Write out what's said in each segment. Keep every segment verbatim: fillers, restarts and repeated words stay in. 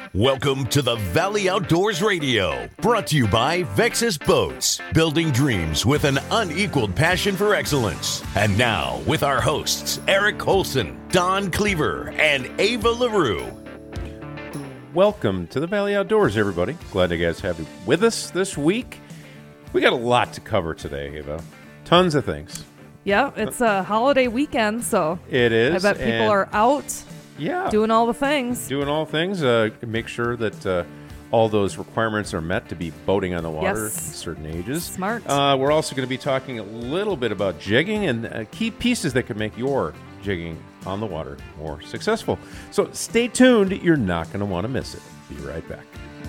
Welcome to the Valley Outdoors Radio, brought to you by Vexus Boats, building dreams with an unequaled passion for excellence. And now, with our hosts, Eric Olson, Don Cleaver, and Ava LaRue. Welcome to the Valley Outdoors, everybody. Glad you guys have you with us this week. We got a lot to cover today, Ava. Tons of things. Yeah, it's a holiday weekend, so it is. I bet people are out. Yeah, doing all the things. Doing all things. Uh, make sure that uh, all those requirements are met to be boating on the water Yes. at certain ages. Smart. Uh, we're also going to be talking a little bit about jigging and uh, key pieces that can make your jigging on the water more successful. So stay tuned. You're not going to want to miss it. Be right back.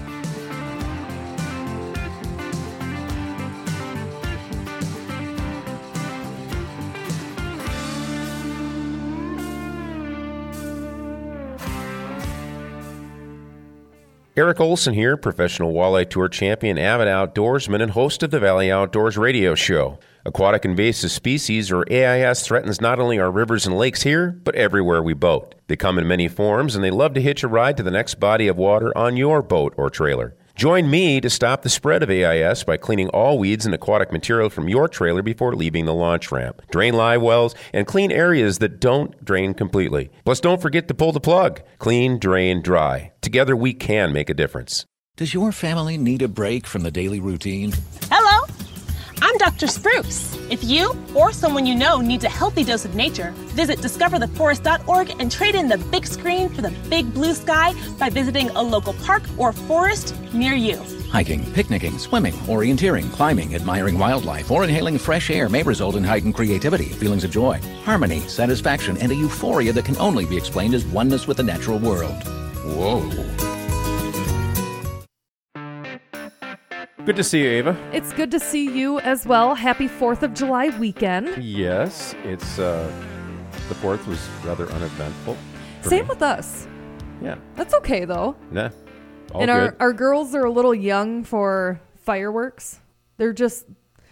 Eric Olson here, professional walleye tour champion, avid outdoorsman, and host of the Valley Outdoors Radio Show. Aquatic invasive species, or A I S, threatens not only our rivers and lakes here, but everywhere we boat. They come in many forms, and they love to hitch a ride to the next body of water on your boat or trailer. Join me to stop the spread of A I S by cleaning all weeds and aquatic material from your trailer before leaving the launch ramp. Drain live wells and clean areas that don't drain completely. Plus, don't forget to pull the plug. Clean, drain, dry. Together, we can make a difference. Does your family need a break from the daily routine? Hello, I'm Doctor Spruce. If you or someone you know needs a healthy dose of nature, visit discover the forest dot org and trade in the big screen for the big blue sky by visiting a local park or forest near you. Hiking, picnicking, swimming, orienteering, climbing, admiring wildlife, or inhaling fresh air may result in heightened creativity, feelings of joy, harmony, satisfaction, and a euphoria that can only be explained as oneness with the natural world. Whoa. Good to see you, Ava. It's good to see you as well. Happy fourth of July weekend. Yes, it's uh, the fourth was rather uneventful. Same me. with us. Yeah. That's okay, though. Nah. All and good. our, our girls are a little young for fireworks. They're just,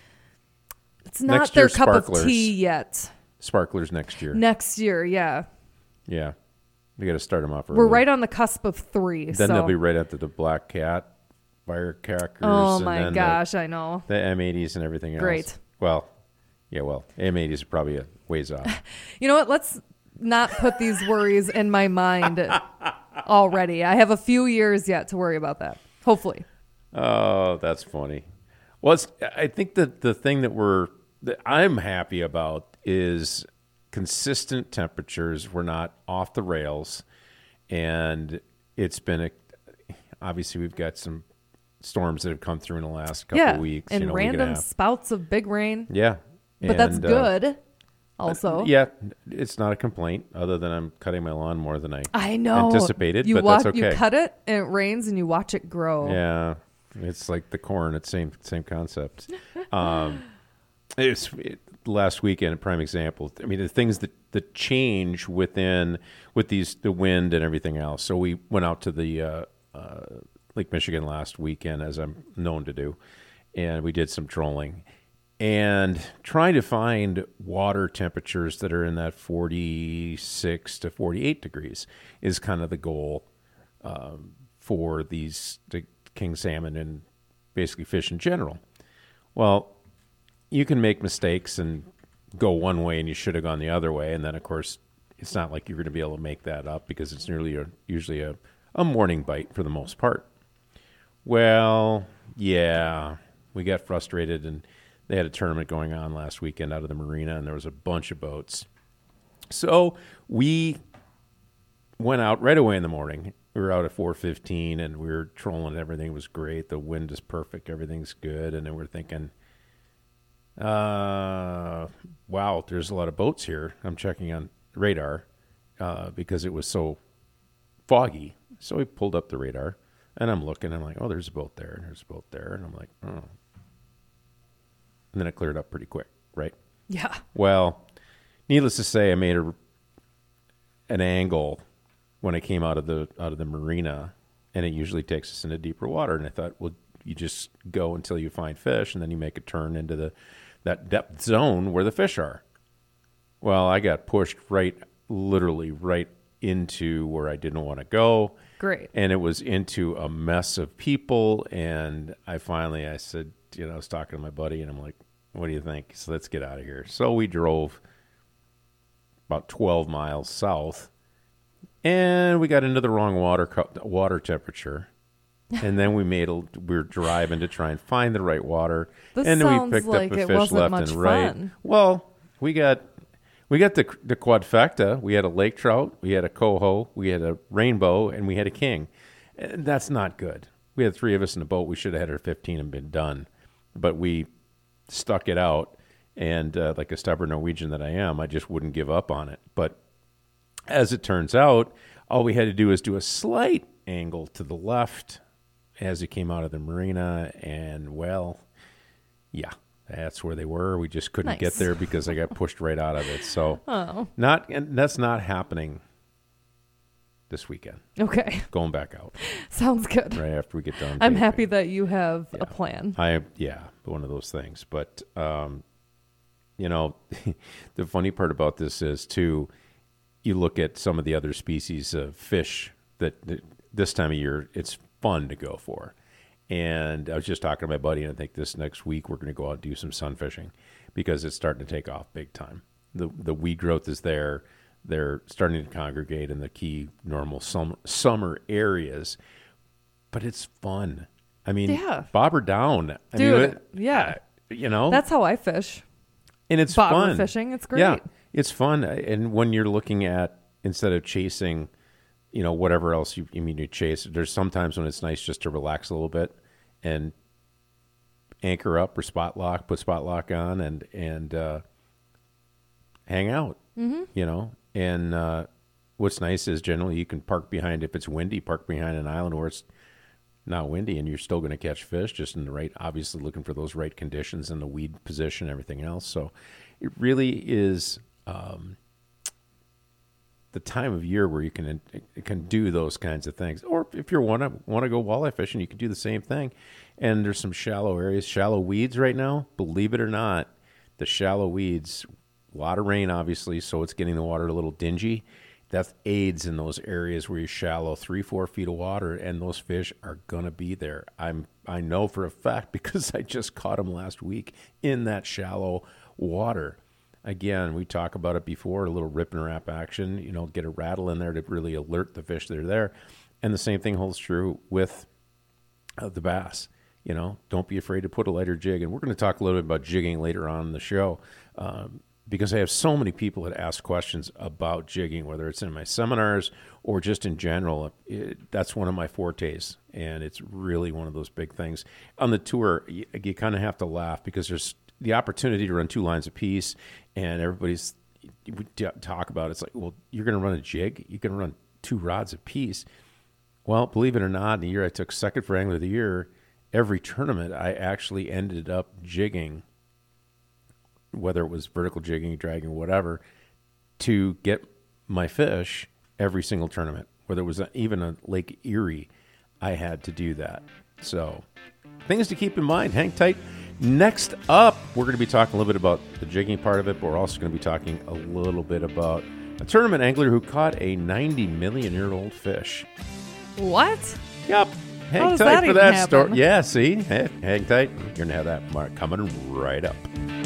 it's not Next their year, cup sparklers. of tea yet. Sparklers next year. Next year, yeah. Yeah. We got to start them off early. We're right on the cusp of three. Then so. they'll be right after the Black Cat, firecrackers. Oh and my then gosh, the, I know. The M eighties and everything else. Great. Well, yeah, well, M eighties are probably a ways off. You know what? Let's not put these worries in my mind already. I have a few years yet to worry about that. Hopefully. Oh, that's funny. Well, it's, I think that the thing that we're that I'm happy about is consistent temperatures. We're not off the rails, and it's been a, obviously we've got some storms that have come through in the last couple yeah, of weeks. and you know, random week and spouts of big rain. Yeah. But that's And, uh, good also. Yeah, it's not a complaint other than I'm cutting my lawn more than I, I know. anticipated, you but watch, that's okay. You cut it and it rains and you watch it grow. Yeah, it's like the corn. It's same same concept. um, it's it, last weekend, a prime example. I mean, the things that, that change within with these the wind and everything else. So we went out to the uh, uh, Lake Michigan last weekend, as I'm known to do, and we did some trolling. And trying to find water temperatures that are in that forty-six to forty-eight degrees is kind of the goal um, for these the king salmon and basically fish in general. Well, you can make mistakes and go one way and you should have gone the other way. And then, of course, it's not like you're going to be able to make that up because it's nearly a, usually a, a morning bite for the most part. Well, yeah, we got frustrated and they had a tournament going on last weekend out of the marina, and there was a bunch of boats. So we went out right away in the morning. We were out at four fifteen, and we were trolling. Everything was great. The wind is perfect. Everything's good. And then we're thinking, uh, wow, there's a lot of boats here. I'm checking on radar uh, because it was so foggy. So we pulled up the radar, and I'm looking. I'm like, oh, there's a boat there, and there's a boat there. And I'm like, oh. And then it cleared up pretty quick, right? Yeah. Well, needless to say, I made a, an angle when I came out of the out of the marina, and it usually takes us into deeper water. And I thought, well, you just go until you find fish, and then you make a turn into the that depth zone where the fish are. Well, I got pushed right, literally right into where I didn't want to go. Great. And it was into a mess of people. And I finally, I said, you know, I was talking to my buddy, and I'm like, what do you think? So let's get out of here. So we drove about twelve miles south, and we got into the wrong water co- water temperature. And then we made a, we were driving to try and find the right water. This and then sounds we picked like up a it fish wasn't left much and right. fun. Well, we got we got the the quadfecta. We had a lake trout, we had a coho, we had a rainbow, and we had a king. And that's not good. We had three of us in the boat. We should have had our fifteen and been done. But we stuck it out, and uh, like a stubborn Norwegian that I am, I just wouldn't give up on it. But as it turns out, all we had to do was do a slight angle to the left as it came out of the marina, and, well, yeah, that's where they were. We just couldn't Nice. get there because I got pushed right out of it. So Oh. not, and that's not happening this weekend. Okay. Going back out Sounds good. right after we get done. I'm taping. happy that you have Yeah. a plan. I yeah, one of those things. But um, you know, the funny part about this is too, you look at some of the other species of fish that, that this time of year it's fun to go for. And I was just talking to my buddy, and I think this next week we're going to go out and do some sun fishing because it's starting to take off big time. The the weed growth is there. They're starting to congregate in the key normal summer, summer areas, but it's fun. I mean, Yeah. bobber down. I Dude, mean, it- yeah. you know, That's how I fish. and it's bobber fun. fishing, it's great. Yeah, it's fun. And when you're looking at, instead of chasing, you know, whatever else you, you mean you chase, there's sometimes when it's nice just to relax a little bit and anchor up or spot lock, put spot lock on, and and uh, hang out. Mm-hmm. You know, and uh, what's nice is generally you can park behind, if it's windy, park behind an island where it's not windy, and you're still going to catch fish, just in the right, obviously looking for those right conditions and the weed position, everything else. So it really is um, the time of year where you can can do those kinds of things. Or if you want to want to go walleye fishing, you can do the same thing. And there's some shallow areas, shallow weeds right now. Believe it or not, the shallow weeds, a lot of rain, obviously, so it's getting the water a little dingy. That aids in those areas where you're shallow, three, four feet of water, and those fish are gonna be there. I'm I know for a fact because I just caught them last week in that shallow water. Again, we talk about it before, a little rip and wrap action, you know, get a rattle in there to really alert the fish that are there. And the same thing holds true with uh, the bass. You know, don't be afraid to put a lighter jig. And we're going to talk a little bit about jigging later on in the show um, because I have so many people that ask questions about jigging, whether it's in my seminars or just in general. It, that's one of my fortes, and it's really one of those big things. On the tour, you, you kind of have to laugh because there's the opportunity to run two lines apiece, and everybody's we talk about it. It's like, well, you're going to run a jig, you can run two rods apiece. Well, believe it or not, in the year I took second for Angler of the Year, every tournament I actually ended up jigging, whether it was vertical jigging, dragging, whatever, to get my fish every single tournament. Whether it was a, even a Lake Erie, I had to do that. So things to keep in mind. Hang tight. Next up, we're going to be talking a little bit about the jigging part of it, but we're also going to be talking a little bit about a tournament angler who caught a ninety million year old fish. What? Yep. How Hang does tight that for even that happen? story. Yeah, see? Hey, hang tight. You're going to have that mark coming right up.